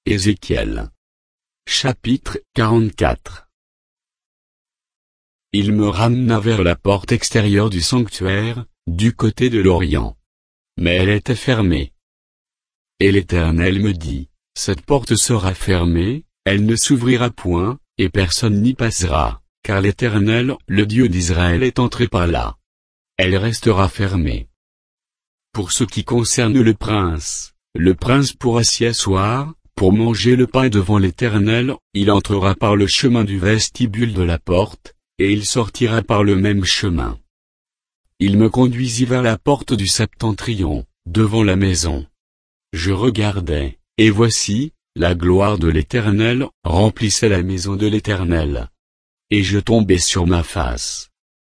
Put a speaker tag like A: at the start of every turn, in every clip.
A: Ézéchiel. Chapitre 44. Il me ramena vers la porte extérieure du sanctuaire, du côté de l'Orient. Mais elle était fermée. Et l'Éternel me dit, cette porte sera fermée, elle ne s'ouvrira point, et personne n'y passera, car l'Éternel, le Dieu d'Israël est entré par là. Elle restera fermée. Pour ce qui concerne le prince pourra s'y asseoir, pour manger le pain devant l'Éternel, il entrera par le chemin du vestibule de la porte, et il sortira par le même chemin. Il me conduisit vers la porte du septentrion, devant la maison. Je regardai, et voici, la gloire de l'Éternel remplissait la maison de l'Éternel. Et je tombai sur ma face.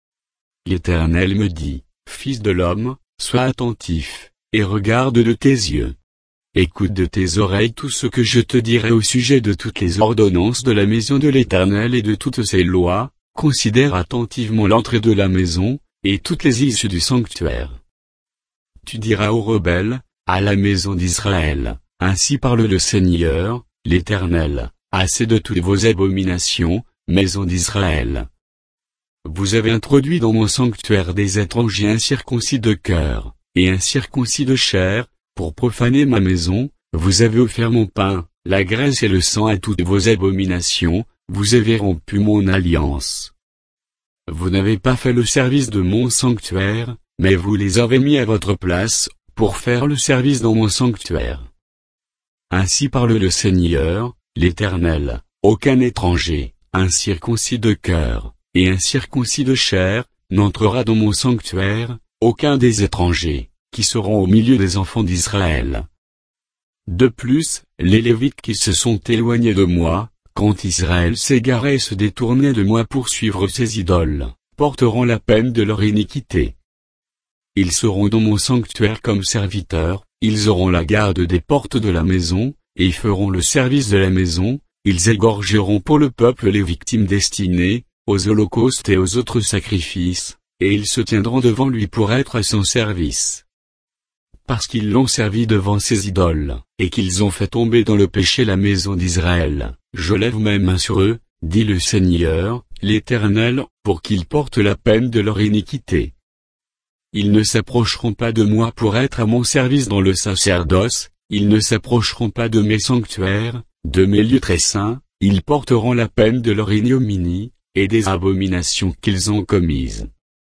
A: L'Éternel me dit, Fils de l'homme, sois attentif, et regarde de tes yeux. Écoute de tes oreilles tout ce que je te dirai au sujet de toutes les ordonnances de la maison de l'Éternel et de toutes ses lois, considère attentivement l'entrée de la maison, et toutes les issues du sanctuaire. Tu diras aux rebelles, à la maison d'Israël, ainsi parle le Seigneur, l'Éternel, assez de toutes vos abominations, maison d'Israël. Vous avez introduit dans mon sanctuaire des étrangers incirconcis de cœur, et incirconcis de chair, pour profaner ma maison, vous avez offert mon pain, la graisse et le sang à toutes vos abominations, vous avez rompu mon alliance. Vous n'avez pas fait le service de mon sanctuaire, mais vous les avez mis à votre place, pour faire le service dans mon sanctuaire. Ainsi parle le Seigneur, l'Éternel, aucun étranger, incirconcis de cœur, et incirconcis de chair, n'entrera dans mon sanctuaire, aucun des étrangers, qui seront au milieu des enfants d'Israël. De plus, les Lévites qui se sont éloignés de moi, quand Israël s'égarait et se détournait de moi pour suivre ses idoles, porteront la peine de leur iniquité. Ils seront dans mon sanctuaire comme serviteurs, ils auront la garde des portes de la maison, et feront le service de la maison, ils égorgeront pour le peuple les victimes destinées, aux holocaustes et aux autres sacrifices, et ils se tiendront devant lui pour être à son service. Parce qu'ils l'ont servi devant ses idoles, et qu'ils ont fait tomber dans le péché la maison d'Israël, je lève mes mains sur eux, dit le Seigneur, l'Éternel, pour qu'ils portent la peine de leur iniquité. Ils ne s'approcheront pas de moi pour être à mon service dans le sacerdoce, ils ne s'approcheront pas de mes sanctuaires, de mes lieux très saints, ils porteront la peine de leur ignominie, et des abominations qu'ils ont commises.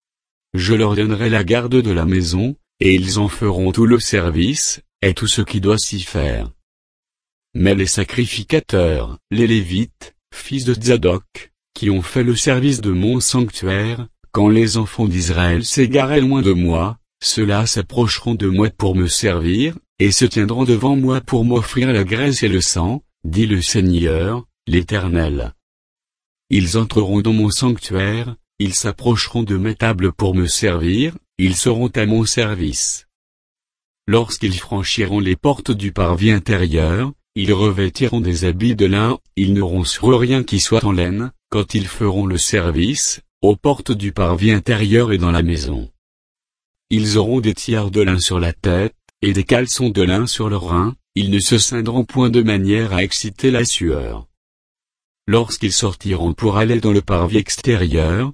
A: Je leur donnerai la garde de la maison, et ils en feront tout le service, et tout ce qui doit s'y faire. Mais les sacrificateurs, les Lévites, fils de Tsadok, qui ont fait le service de mon sanctuaire, quand les enfants d'Israël s'égaraient loin de moi, ceux-là s'approcheront de moi pour me servir, et se tiendront devant moi pour m'offrir la graisse et le sang, dit le Seigneur, l'Éternel. Ils entreront dans mon sanctuaire, ils s'approcheront de mes tables pour me servir, ils seront à mon service. Lorsqu'ils franchiront les portes du parvis intérieur, ils revêtiront des habits de lin, ils n'auront sur eux rien qui soit en laine, quand ils feront le service, aux portes du parvis intérieur et dans la maison. Ils auront des tiares de lin sur la tête, et des caleçons de lin sur leurs reins, ils ne se ceindront point de manière à exciter la sueur. Lorsqu'ils sortiront pour aller dans le parvis extérieur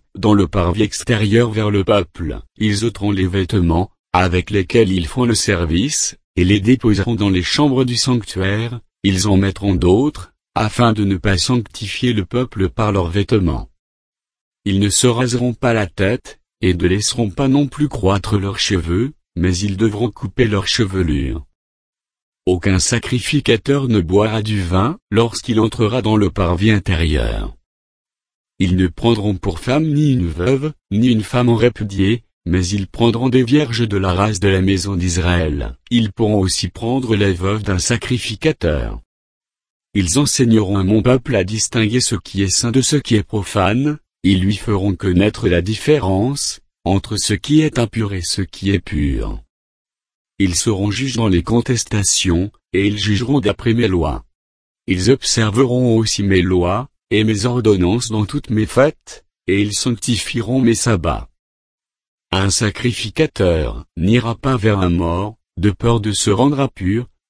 A: vers le peuple, ils ôteront les vêtements, avec lesquels ils font le service, et les déposeront dans les chambres du sanctuaire, ils en mettront d'autres, afin de ne pas sanctifier le peuple par leurs vêtements. Ils ne se raseront pas la tête, et ne laisseront pas non plus croître leurs cheveux, mais ils devront couper leurs chevelures. Aucun sacrificateur ne boira du vin lorsqu'il entrera dans le parvis intérieur. Ils ne prendront pour femme ni une veuve, ni une femme en répudiée, mais ils prendront des vierges de la race de la maison d'Israël. Ils pourront aussi prendre la veuve d'un sacrificateur. Ils enseigneront à mon peuple à distinguer ce qui est saint de ce qui est profane, ils lui feront connaître la différence entre ce qui est impur et ce qui est pur. Ils seront juges dans les contestations, et ils jugeront d'après mes lois. Ils observeront aussi mes lois, et mes ordonnances dans toutes mes fêtes, et ils sanctifieront mes sabbats. Un sacrificateur n'ira pas vers un mort, de peur de se rendre impur,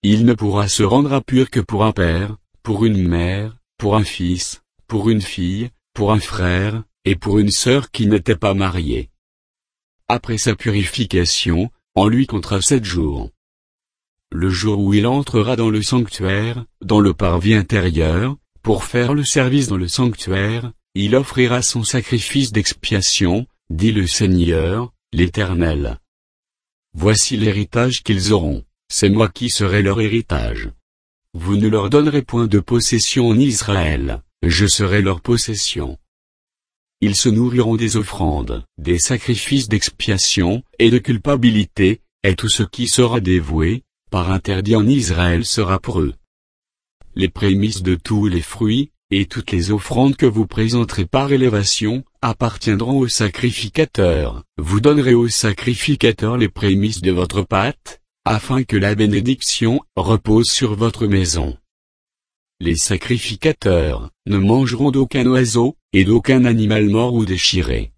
A: il ne pourra se rendre impur que pour un père, pour une mère, pour un fils, pour une fille, pour un frère, et pour une sœur qui n'était pas mariée. Après sa purification, on lui comptera 7 jours. Le jour où il entrera dans le sanctuaire, dans le parvis intérieur, pour faire le service dans le sanctuaire, il offrira son sacrifice d'expiation, dit le Seigneur, l'Éternel. Voici l'héritage qu'ils auront, c'est moi qui serai leur héritage. Vous ne leur donnerez point de possession en Israël, je serai leur possession. Ils se nourriront des offrandes, des sacrifices d'expiation, et de culpabilité, et tout ce qui sera dévoué, par interdit en Israël sera pour eux. Les prémices de tous les fruits, et toutes les offrandes que vous présenterez par élévation, appartiendront au sacrificateur. Vous donnerez au sacrificateur les prémices de votre pâte, afin que la bénédiction repose sur votre maison. Les sacrificateurs ne mangeront d'aucun oiseau, et d'aucun animal mort ou déchiré.